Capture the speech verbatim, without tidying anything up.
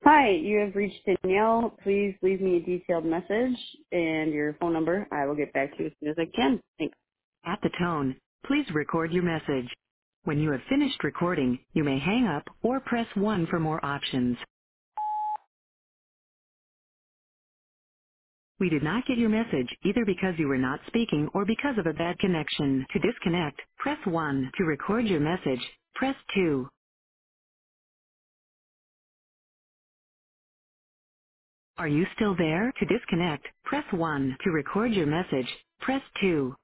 Hi, you have reached Danielle. Please leave me a detailed message and your phone number. I will get back to you as soon as I can. Thanks. At the tone, please record your message. When you have finished recording, you may hang up or press one for more options. We did not get your message either because you were not speaking or because of a bad connection. To disconnect, press one. To record your message, press two. Are you still there? To disconnect, press one. To record your message, press two.